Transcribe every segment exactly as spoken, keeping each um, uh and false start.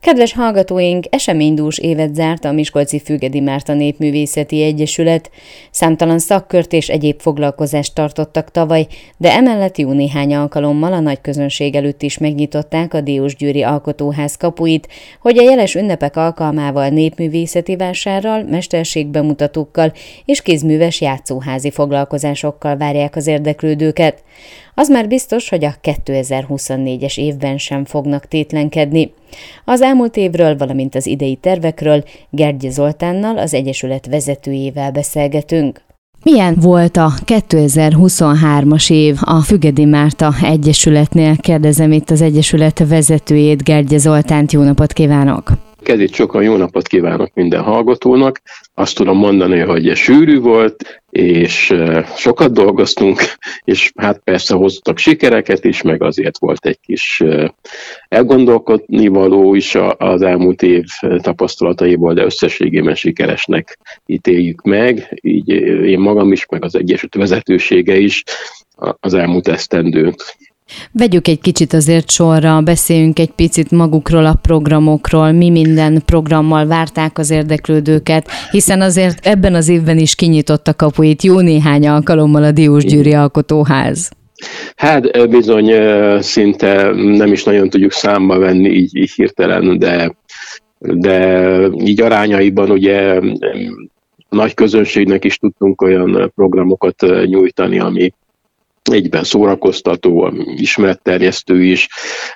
Kedves hallgatóink, eseménydús évet zárt a Miskolci Fürgedi Márta Népművészeti Egyesület. Számtalan szakkört és egyéb foglalkozást tartottak tavaly, de emellett jó néhány alkalommal a nagy közönség előtt is megnyitották a Diósgyőri Alkotóház kapuit, hogy a jeles ünnepek alkalmával népművészeti vásárral, mesterségbemutatókkal és kézműves játszóházi foglalkozásokkal várják az érdeklődőket. Az már biztos, hogy a kétezer-huszonnégyes évben sem fognak tétlenkedni. Az elmúlt évről, valamint az idei tervekről Gergye Zoltánnal, az Egyesület vezetőjével beszélgetünk. Milyen volt a kétezer-huszonhármas év a Fürgedi Márta Egyesületnél? Kérdezem itt az Egyesület vezetőjét, Gergye Zoltánt. Jó napot kívánok! Kezdjük sokan, jó napot kívánok minden hallgatónak. Azt tudom mondani, hogy sűrű volt, és sokat dolgoztunk, és hát persze hoztak sikereket is, meg azért volt egy kis elgondolkodni való is az elmúlt év tapasztalataiból, de összességében sikeresnek ítéljük meg, így én magam is, meg az Egyesület vezetősége is az elmúlt esztendőt. Vegyük egy kicsit azért sorra, beszéljünk egy picit magukról a programokról, mi minden programmal várták az érdeklődőket, hiszen azért ebben az évben is kinyitott a kapuit jó néhány alkalommal a Diósgyőri Alkotóház. Hát bizony szinte nem is nagyon tudjuk számba venni így, így hirtelen, de, de így arányaiban ugye nagy közönségnek is tudtunk olyan programokat nyújtani, ami egyben szórakoztató, ismeretterjesztő is,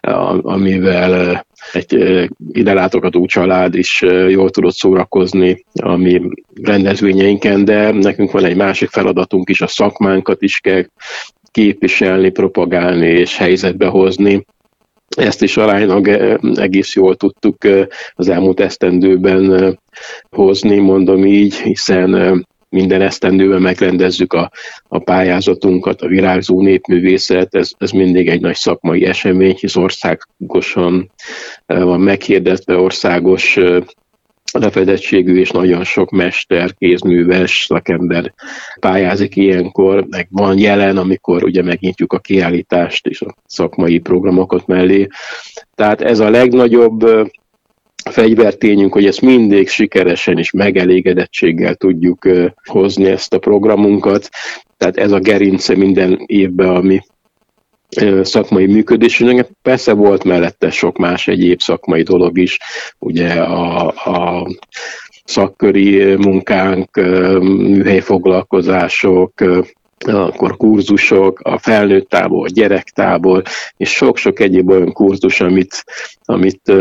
amivel egy ide látogató család is jól tudott szórakozni a mi rendezvényeinken, de nekünk van egy másik feladatunk is, a szakmánkat is kell képviselni, propagálni és helyzetbe hozni. Ezt is aránylag egész jól tudtuk az elmúlt esztendőben hozni, mondom így, hiszen minden esztendőben megrendezzük a, a pályázatunkat, a virágzó népművészet, ez, ez mindig egy nagy szakmai esemény, hisz országosan van meghirdetve, országos lefedettségű és nagyon sok mester, kézműves, szakember pályázik ilyenkor, meg van jelen, amikor ugye megnyitjuk a kiállítást és a szakmai programokat mellé. Tehát ez a legnagyobb fegyvertényünk, hogy ezt mindig sikeresen és megelégedettséggel tudjuk hozni ezt a programunkat. Tehát ez a gerince minden évben a mi szakmai működésünknek. Persze volt mellette sok más egyéb szakmai dolog is, ugye a, a szakköri munkánk, műhelyfoglalkozások, akkor kurzusok, a felnőtt tábor, gyerektábor, és sok-sok egyéb olyan kurzus, amit, amit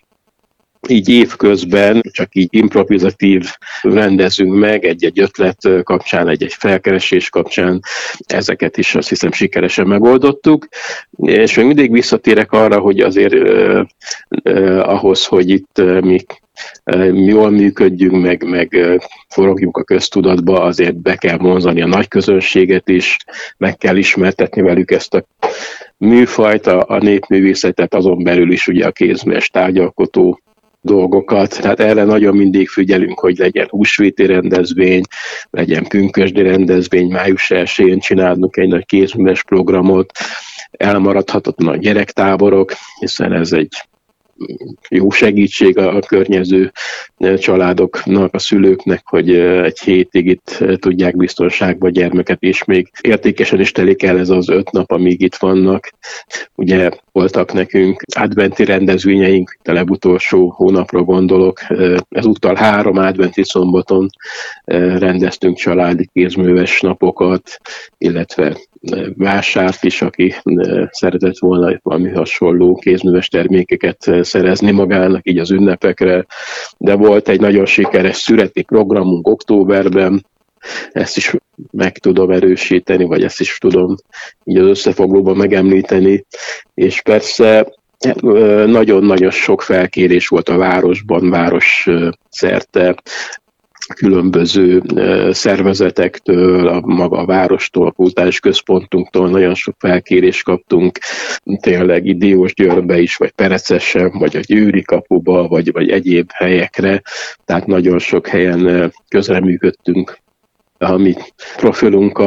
így évközben csak így improvizatív rendezünk meg, egy-egy ötlet kapcsán, egy-egy felkeresés kapcsán, ezeket is azt hiszem sikeresen megoldottuk. És még mindig visszatérek arra, hogy azért eh, eh, ahhoz, hogy itt eh, mi jól működjünk, meg, meg forogjuk a köztudatba, azért be kell vonzani a nagy közönséget is, meg kell ismertetni velük ezt a műfajt, a, a népművészetet, azon belül is ugye a kézműves tárgyalkotó dolgokat. Tehát erre nagyon mindig figyelünk, hogy legyen húsvéti rendezvény, legyen pünkösdi rendezvény, május elsején csinálunk egy nagy kézműves programot, elmaradhatatlan a gyerektáborok, hiszen ez egy jó segítség a környező családoknak, a szülőknek, hogy egy hétig itt tudják biztonságban a gyermeket, és még értékesen is telik el ez az öt nap, amíg itt vannak. Ugye voltak nekünk adventi rendezvényeink, a legutolsó hónapra gondolok, ezúttal három adventi szombaton rendeztünk családi kézműves napokat, illetve vásárt is, aki szeretett volna valami hasonló kézműves termékeket szerezni magának így az ünnepekre, de volt egy nagyon sikeres szüreti programunk októberben, ezt is meg tudom erősíteni, vagy ezt is tudom így az összefoglalóban megemlíteni, és persze nagyon-nagyon sok felkérés volt a városban, város szerte, különböző szervezetektől, a maga a várostól, a kulturális központunktól nagyon sok felkérést kaptunk, tényleg itt Diósgyőrbe is, vagy Perecesen, vagy a Győri kapuba, vagy, vagy egyéb helyekre, tehát nagyon sok helyen közreműködtünk a mi profilunkkal,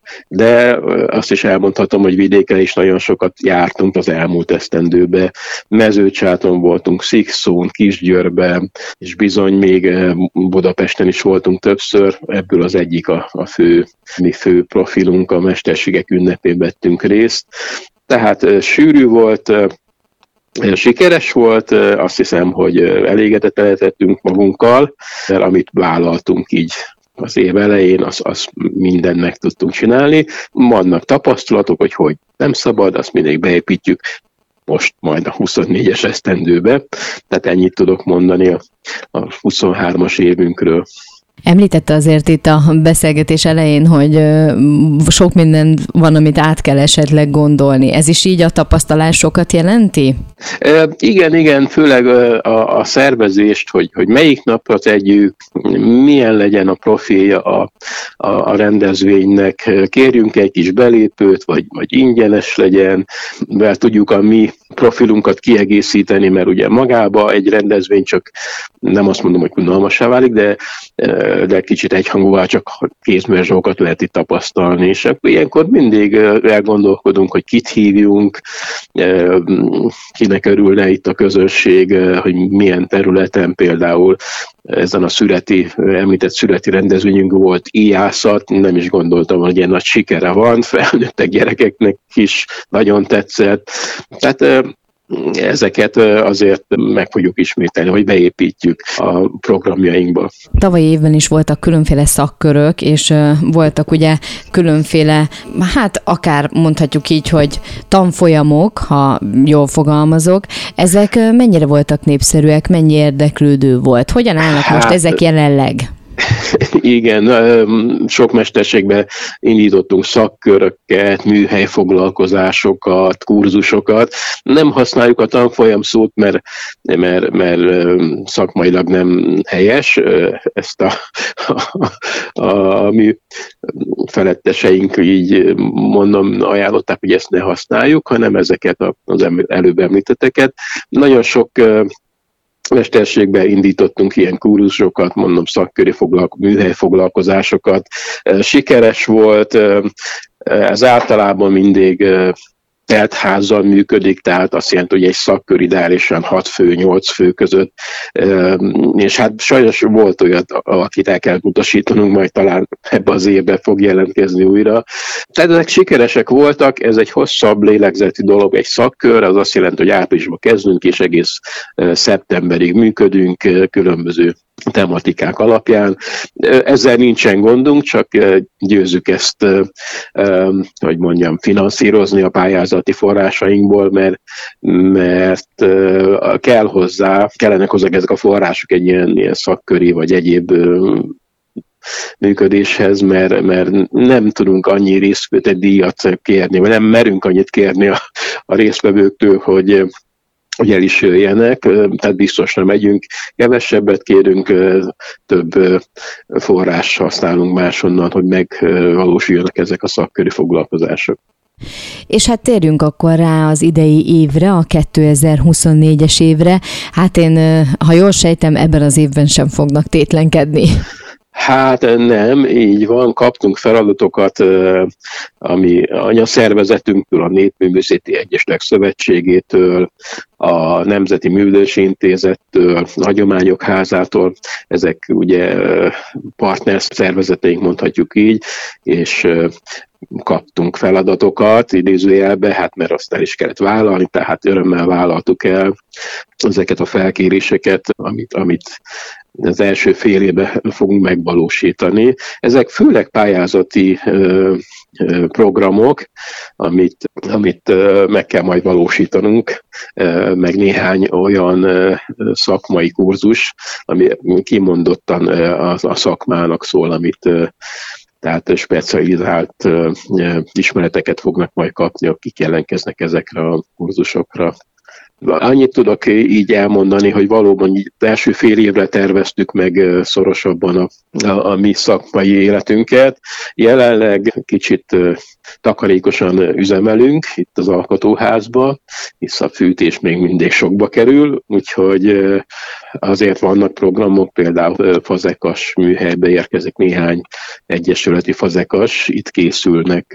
De azt is elmondhatom, hogy vidéken is nagyon sokat jártunk az elmúlt esztendőben. Mezőcsáton voltunk, Szikszón, Kisgyőrben, és bizony még Budapesten is voltunk többször. Ebből az egyik a, a fő, mi fő profilunk, a Mesterségek ünnepén vettünk részt. Tehát sűrű volt, sikeres volt, azt hiszem, hogy elégedettek lehettünk magunkkal, mert amit vállaltunk így az év elején, azt az mindent meg tudtunk csinálni. Vannak tapasztalatok, hogy hogy nem szabad, azt mindig beépítjük most majd a huszonnégyes esztendőbe, tehát ennyit tudok mondani a, a huszonhármas évünkről. Említette azért itt a beszélgetés elején, hogy sok minden van, amit át kell esetleg gondolni. Ez is így a tapasztalásokat jelenti? E, igen, igen, főleg a, a szervezést, hogy, hogy melyik napra tegyük, milyen legyen a profilja a, a, a rendezvénynek, kérjünk egy kis belépőt, vagy, vagy ingyenes legyen, mert tudjuk a mi profilunkat kiegészíteni, mert ugye magába egy rendezvény csak nem azt mondom, hogy unalmassá válik, de, de kicsit egyhangúvá csak kézműverzsókat lehet itt tapasztalni, és akkor ilyenkor mindig elgondolkodunk, hogy kit hívjunk, kinek örülne itt a közösség, hogy milyen területen, például ezen a születi, említett születi rendezvényünk volt íjászat, nem is gondoltam, hogy ilyen nagy sikere van, felnőttek gyerekeknek is nagyon tetszett. Tehát ezeket azért meg fogjuk ismételni, hogy beépítjük a programjainkba. Tavalyi évben is voltak különféle szakkörök, és voltak ugye különféle, hát akár mondhatjuk így, hogy tanfolyamok, ha jól fogalmazok. Ezek mennyire voltak népszerűek, mennyi érdeklődő volt? Hogyan állnak hát, most ezek jelenleg? Igen, sok mesterségben indítottunk szakköröket, műhelyfoglalkozásokat, kurzusokat. Nem használjuk a tanfolyam szót, mert, mert, mert szakmailag nem helyes. Ezt a, a, a, a mi feletteseink így mondom, ajánlották, hogy ezt ne használjuk, hanem ezeket az előbb említetteket. Nagyon sok mesterségben indítottunk ilyen kurzusokat, mondom, szakköri foglalko- műhelyfoglalkozásokat. Sikeres volt, ez általában mindig teltházzal működik, tehát azt jelenti, hogy egy szakkör ideálisan hat fő, nyolc fő között, és hát sajnos volt olyan, akit el kell utasítanunk, majd talán ebbe az évben fog jelentkezni újra. Tehát ezek sikeresek voltak, ez egy hosszabb lélegzeti dolog, egy szakkör, az azt jelenti, hogy áprilisban kezdünk, és egész szeptemberig működünk különböző tematikák alapján. Ezzel nincsen gondunk, csak győzzük ezt, hogy mondjam, finanszírozni a pályázati forrásainkból, mert, mert kell hozzá, kellenek hozzá ezek a források egy ilyen, ilyen szakköri vagy egyéb működéshez, mert, mert nem tudunk annyi részvételi díjat kérni, vagy nem merünk annyit kérni a, a résztvevőktől, hogy hogy el is jöjjenek, tehát biztosra megyünk, kevesebbet kérünk, több forrás használunk máshonnan, hogy megvalósuljanak ezek a szakköri foglalkozások. És hát térjünk akkor rá az idei évre, a kétezer-huszonnégyes évre. Hát én, ha jól sejtem, ebben az évben sem fognak tétlenkedni. Hát nem, így van, kaptunk feladatokat, ami anyaszervezetünktől, a Népművészeti Egyesületek Szövetségétől, a Nemzeti Művelődési Intézettől, a Hagyományok Házától, ezek ugye partner szervezeteink, mondhatjuk így, és kaptunk feladatokat, idézőjelbe, hát mert azt el is kellett vállalni, tehát örömmel vállaltuk el ezeket a felkéréseket, amit, amit az első fél évben fogunk megvalósítani. Ezek főleg pályázati ö, ö, programok, amit, amit ö, meg kell majd valósítanunk, ö, meg néhány olyan ö, szakmai kurzus, ami kimondottan ö, a, a szakmának szól, amit ö, tehát specializált ö, ö, ismereteket fognak majd kapni, akik jelentkeznek ezekre a kurzusokra. Annyit tudok így elmondani, hogy valóban így az első fél évre terveztük meg szorosabban a, a, a mi szakmai életünket. Jelenleg kicsit takarékosan üzemelünk itt az alkotóházban, hisz a fűtés még mindig sokba kerül, úgyhogy azért vannak programok, például fazekas műhelybe érkezik néhány egyesületi fazekas, itt készülnek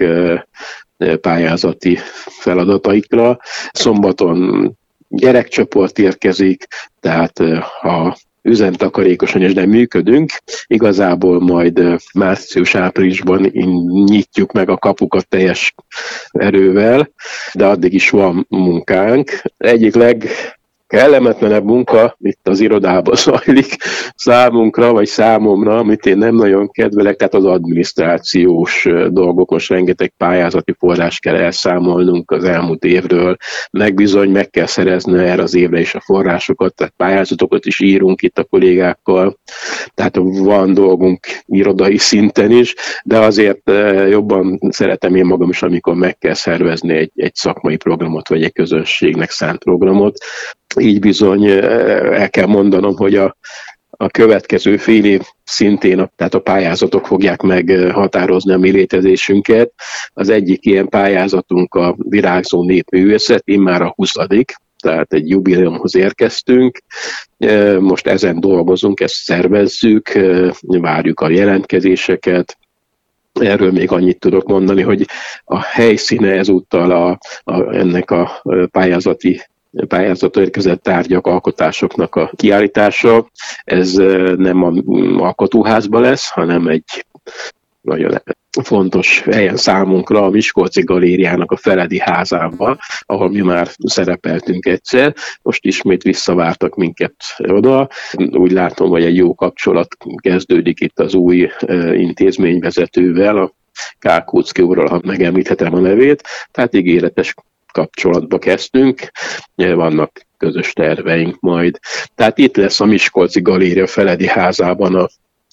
pályázati feladataikra. Szombaton gyerekcsoport érkezik, tehát ha üzemtakarékosan és nem működünk, igazából majd március-áprilisban nyitjuk meg a kapukat teljes erővel, de addig is van munkánk. Egyik leg kellemetlenebb munka itt az irodában zajlik számunkra, vagy számomra, amit én nem nagyon kedvelek, tehát az adminisztrációs dolgok. Most rengeteg pályázati forrás kell elszámolnunk az elmúlt évről, meg bizony meg kell szerezni erre az évre is a forrásokat, tehát pályázatokat is írunk itt a kollégákkal, tehát van dolgunk irodai szinten is, de azért jobban szeretem én magam is, amikor meg kell szervezni egy, egy szakmai programot, vagy egy közönségnek szánt programot. Így bizony el kell mondanom, hogy a, a következő fél év szintén, tehát a pályázatok fogják meghatározni a mi létezésünket. Az egyik ilyen pályázatunk a Virágzó Népművészet, immár a huszadik, tehát egy jubileumhoz érkeztünk. Most ezen dolgozunk, ezt szervezzük, várjuk a jelentkezéseket. Erről még annyit tudok mondani, hogy a helyszíne ezúttal a, a, ennek a pályázati pályázatra érkezett tárgyak, alkotásoknak a kiállítása. Ez nem az alkotóházban lesz, hanem egy nagyon fontos helyen számunkra, a Miskolci Galériának a Feledi házában, ahol mi már szerepeltünk egyszer. Most ismét visszavártak minket oda. Úgy látom, hogy egy jó kapcsolat kezdődik itt az új intézményvezetővel, a Kálkóczky úrral, ha megemlíthetem a nevét. Tehát ígéretes kapcsolatba kezdtünk, vannak közös terveink majd. Tehát itt lesz a Miskolci Galéria Feledi házában a,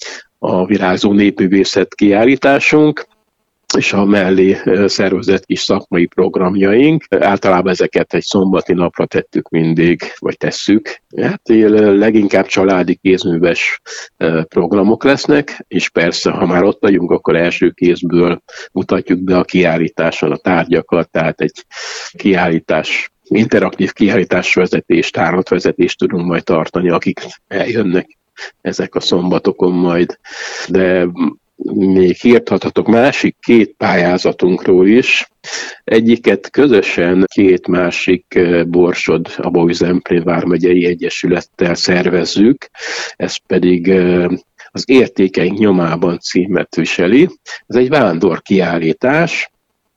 a Virágzó Népművészet kiállításunk, és a mellé szervezett kis szakmai programjaink. Általában ezeket egy szombati napra tettük mindig, vagy tesszük. Hát leginkább családi kézműves programok lesznek, és persze, ha már ott vagyunk, akkor első kézből mutatjuk be a kiállításon a tárgyakat, tehát egy kiállítás, interaktív kiállításvezetést, tárlatvezetést tudunk majd tartani, akik eljönnek ezek a szombatokon majd. De még hirdhathatok másik két pályázatunkról is. Egyiket közösen két másik Borsod Abaúj-Zemplén vármegyei egyesülettel szervezzük, ez pedig az Értékeink nyomában címet viseli. Ez egy vándor kiállítás,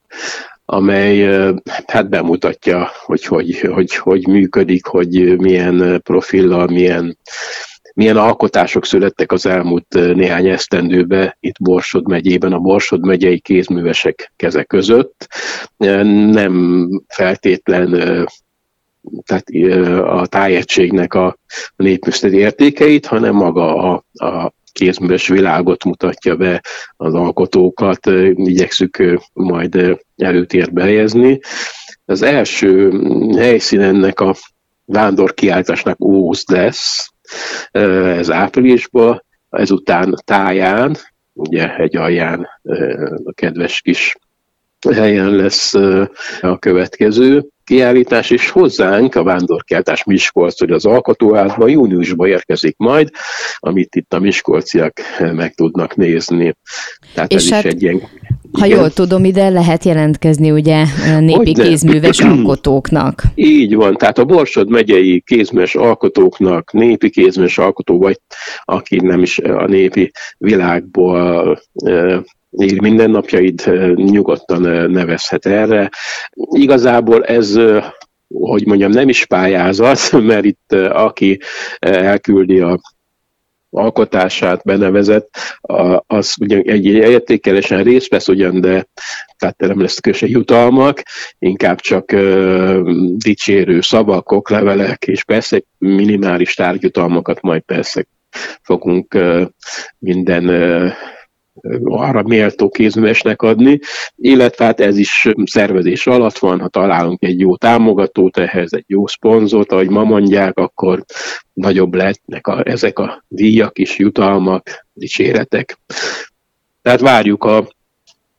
amely hát bemutatja, hogy hogy, hogy hogy működik, hogy milyen profillal, milyen milyen alkotások születtek az elmúlt néhány esztendőben itt Borsod megyében, a Borsod megyei kézművesek keze között. Nem feltétlen tehát a tájegységnek a népművészeti értékeit, hanem maga a, a kézműves világot mutatja be, az alkotókat igyekszük majd előtérbe helyezni. Az első helyszín ennek a vándorkiállításnak Óz lesz, ez áprilisban, ezután Táján, ugye egy alján a kedves kis helyen lesz a következő kiállítás, és hozzánk a vándorkiállítás Miskolc, hogy az alkotóházban júniusban érkezik majd, amit itt a miskolciak meg tudnak nézni. Tehát és ez hát, is egy ilyen... Ha igen. Jól tudom, ide lehet jelentkezni ugye népi kézműves alkotóknak. Így van, tehát a Borsod megyei kézműves alkotóknak, népi kézműves alkotó, vagy aki nem is a népi világból él mindennapjaid, nyugodtan nevezhet erre. Igazából ez, hogy mondjam, nem is pályázat, mert itt aki elküldi a alkotását benevezett, az ugyan egy értékelésen részt vesz ugyan, de tehát nem lesz köse jutalmak, inkább csak uh, dicsérő szavak, oklevelek, és persze minimális tárgyutalmakat majd persze fogunk uh, minden uh, arra méltó kézművesnek adni, illetve hát ez is szervezés alatt van, ha találunk egy jó támogatót ehhez, egy jó szponzort, ahogy ma mondják, akkor nagyobb lehetnek a, ezek a díjak is, jutalmak, dicséretek. Tehát várjuk a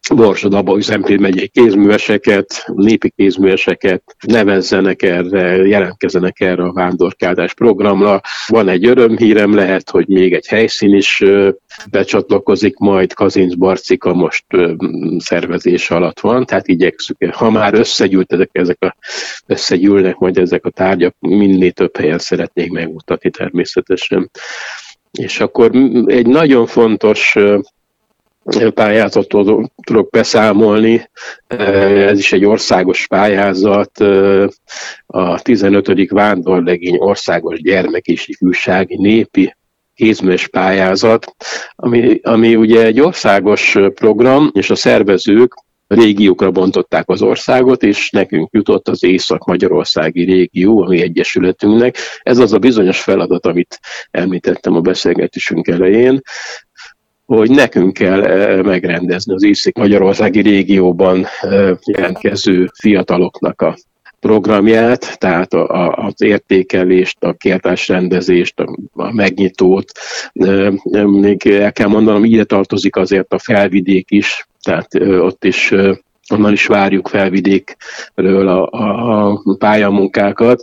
Borsod-Abaúj-Zemplén megyei kézműveseket, népi kézműveseket nevezzenek erre, jelentkezzenek erre a vándorkáltás programra. Van egy örömhírem, lehet, hogy még egy helyszín is becsatlakozik, majd Kazincbarcika most szervezés alatt van, tehát igyekszük, ha már összegyűltek ezek a, összegyűlnek majd ezek a tárgyak, minél több helyen szeretnék megmutatni természetesen. És akkor egy nagyon fontos pályázatról tudok beszámolni. Ez is egy országos pályázat, a tizenötödik Vándorlegény országos gyermek és ifjúsági népi kézműves pályázat, ami, ami ugye egy országos program, és a szervezők régiókra bontották az országot, és nekünk jutott az Észak-Magyarországi régió, ami egyesületünknek. Ez az a bizonyos feladat, amit említettem a beszélgetésünk elején, hogy nekünk kell megrendezni az Észak-Magyarországi régióban jelentkező fiataloknak a programját, tehát a, a, az értékelést, a kiáltásrendezést, a, a megnyitót. Még el kell mondanom, ide tartozik azért a felvidék is, tehát ott is, onnan is várjuk felvidékről a, a, a pályamunkákat.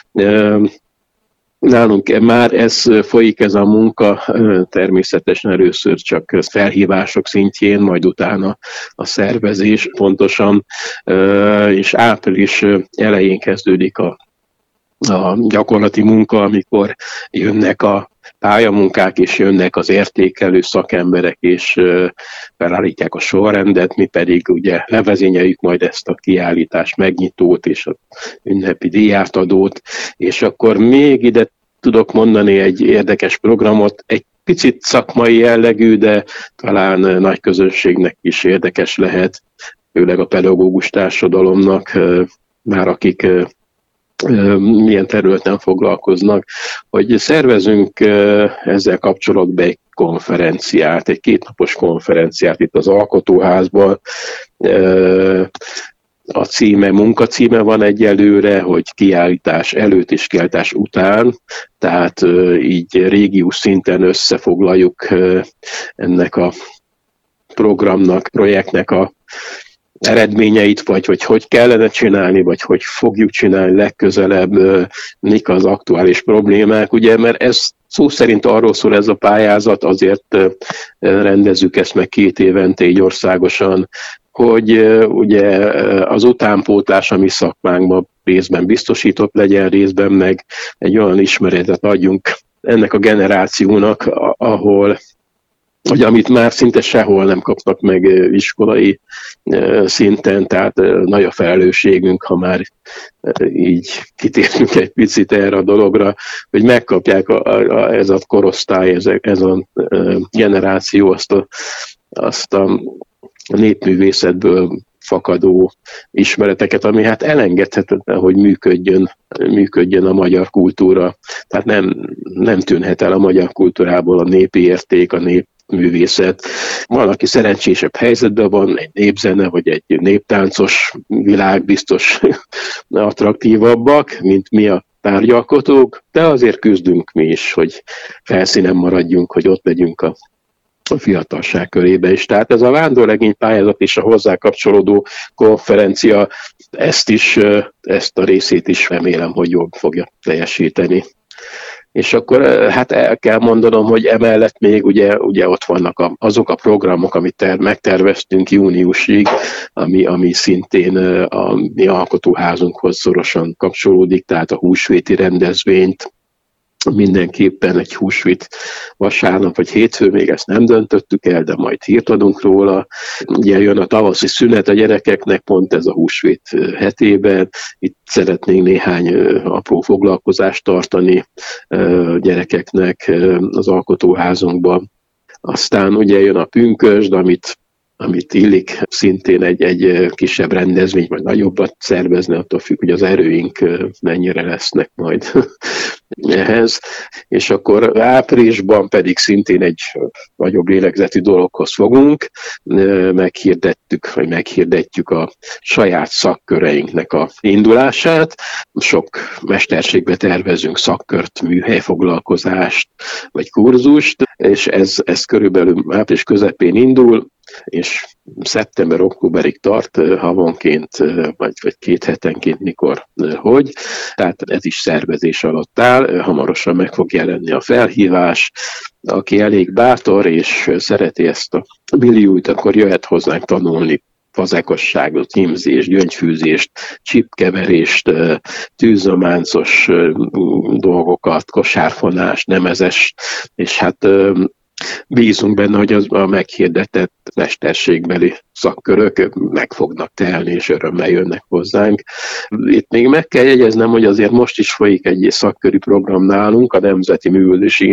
Nálunk már ez folyik, ez a munka, természetesen először csak felhívások szintjén, majd utána a szervezés pontosan, és április elején kezdődik a, a gyakorlati munka, amikor jönnek a pályamunkák, és jönnek az értékelő szakemberek, és felállítják a sorrendet, mi pedig ugye levezényeljük majd ezt a kiállítás megnyitót és a ünnepi díjátadót, és akkor még ide tudok mondani egy érdekes programot, egy picit szakmai jellegű, de talán nagy közönségnek is érdekes lehet, főleg a pedagógus társadalomnak, már akik milyen területen foglalkoznak, hogy szervezünk ezzel kapcsolatban egy konferenciát, egy kétnapos konferenciát itt az Alkotóházban. A címe, munkacíme van egyelőre, hogy kiállítás előtt és kiállítás után, tehát így régiós szinten összefoglaljuk ennek a programnak, projektnek a eredményeit, vagy hogy hogy kellene csinálni, vagy hogy fogjuk csinálni legközelebb, mik az aktuális problémák, ugye, mert ez szó szerint arról szól ez a pályázat, azért rendezzük ezt meg két évente így országosan, hogy ugye az utánpótlás a mi szakmánkban részben biztosított legyen, részben meg egy olyan ismeretet adjunk ennek a generációnak, ahol hogy amit már szinte sehol nem kapnak meg iskolai szinten, tehát nagy a felelősségünk, ha már így kitérünk egy picit erre a dologra, hogy megkapják a, a, ez a korosztály, ez, ez a generáció azt a, azt a népművészetből fakadó ismereteket, ami hát elengedhetetlen, hogy működjön, működjön a magyar kultúra. Tehát nem, nem tűnhet el a magyar kultúrából a népi érték, a nép művészet. Van, aki szerencsésebb helyzetben van, egy népzene vagy egy néptáncos világ biztos attraktívabbak, mint mi a tárgyalkotók, de azért küzdünk mi is, hogy felszínen maradjunk, hogy ott legyünk a a fiatalság körébe is. Tehát ez a vándorlegény pályázat és a hozzá kapcsolódó konferencia ezt is, ezt a részét is remélem, hogy jól fogja teljesíteni. És akkor hát el kell mondanom, hogy emellett még ugye, ugye ott vannak a, azok a programok, amit ter, megterveztünk júniusig, ami, ami szintén a mi alkotóházunkhoz szorosan kapcsolódik, tehát a húsvéti rendezvényt, mindenképpen egy húsvét vasárnap vagy hétfő, még ezt nem döntöttük el, de majd hírt adunk róla. Ugye jön a tavaszi szünet a gyerekeknek, pont ez a húsvét hetében. Itt szeretnénk néhány apró foglalkozást tartani gyerekeknek az alkotóházunkban. Aztán ugye jön a pünkösd, amit amit illik szintén egy, egy kisebb rendezvény, vagy nagyobbat szervezni, attól függ, hogy az erőink mennyire lesznek majd ehhez, és akkor áprilisban pedig szintén egy nagyobb lélegzeti dologhoz fogunk, meghirdettük, vagy meghirdetjük a saját szakköreinknek a indulását. Sok mesterségbe tervezünk szakkört, műhelyfoglalkozást, vagy kurzust, és ez, ez körülbelül április közepén indul, és szeptember-októberig tart havonként, vagy, vagy két hetenként, mikor, hogy. Tehát ez is szervezés alatt áll, hamarosan meg fog jelenni a felhívás. Aki elég bátor és szereti ezt a milliót, akkor jöhet hozzánk tanulni fazekosságot, hímzést, gyöngyfűzést, csipkeverést, tűzománcos dolgokat, kosárfonást, nemezes, és hát bízunk benne, hogy az a meghirdetett mesterségbeli szakkörök meg fognak telni, és örömmel jönnek hozzánk. Itt még meg kell jegyeznem, hogy azért most is folyik egy szakköri program nálunk, a Nemzeti Művelődési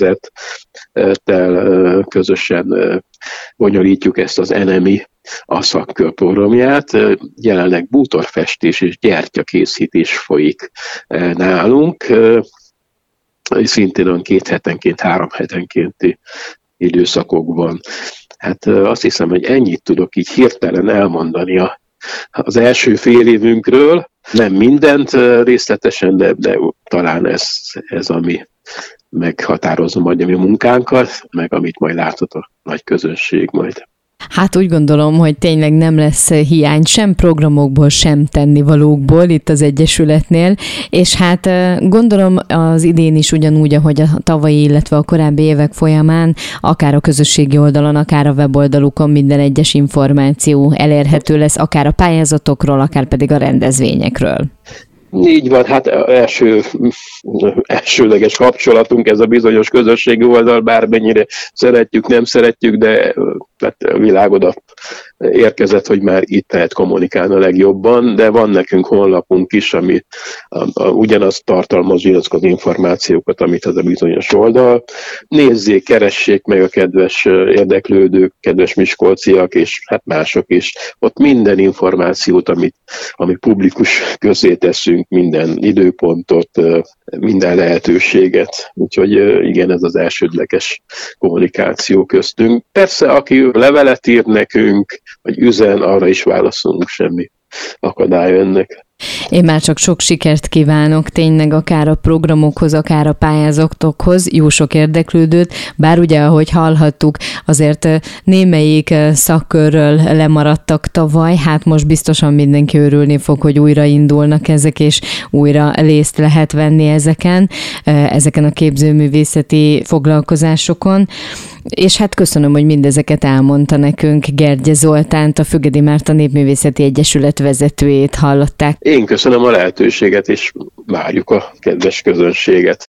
Intézettel közösen bonyolítjuk ezt az enemi a szakkör programját. Jelenleg bútorfestés és gyertyakészítés folyik nálunk, szintén olyan két hetenként, három hetenkénti időszakokban. Hát azt hiszem, hogy ennyit tudok így hirtelen elmondani a, az első fél évünkről. Nem mindent részletesen, de, de talán ez, ez ami meghatározza majd a mi munkánkat, meg amit majd láthat a nagy közönség majd. Hát úgy gondolom, hogy tényleg nem lesz hiány sem programokból, sem tennivalókból itt az Egyesületnél, és hát gondolom az idén is ugyanúgy, ahogy a tavalyi, illetve a korábbi évek folyamán, akár a közösségi oldalon, akár a weboldalukon minden egyes információ elérhető lesz, akár a pályázatokról, akár pedig a rendezvényekről. Így van, hát első, elsőleges kapcsolatunk ez a bizonyos közösségi oldal, bármennyire szeretjük, nem szeretjük, de hát a világ oda érkezett, hogy már itt lehet kommunikálni a legjobban, de van nekünk honlapunk is, ami a, a, ugyanazt tartalmazza az információkat, amit az a bizonyos oldal. Nézzék, keressék meg a kedves érdeklődők, kedves miskolciak, és hát mások is. Ott minden információt, amit, amit publikus közé teszünk, minden időpontot, minden lehetőséget. Úgyhogy igen, ez az elsődleges kommunikáció köztünk. Persze, aki levelet ír nekünk, vagy üzen, arra is válaszolunk, semmi akadály ennek. Én már csak sok sikert kívánok, tényleg akár a programokhoz, akár a pályázatokhoz, jó sok érdeklődőt, bár ugye, ahogy hallhattuk, azért némelyik szakkörről lemaradtak tavaly, hát most biztosan mindenki örülni fog, hogy újra indulnak ezek, és újra részt lehet venni ezeken, ezeken a képzőművészeti foglalkozásokon. És hát köszönöm, hogy mindezeket elmondta nekünk. Gergye Zoltánt, a Függedi Márta Népművészeti Egyesület vezetőjét hallották. Én köszönöm a lehetőséget, és várjuk a kedves közönséget.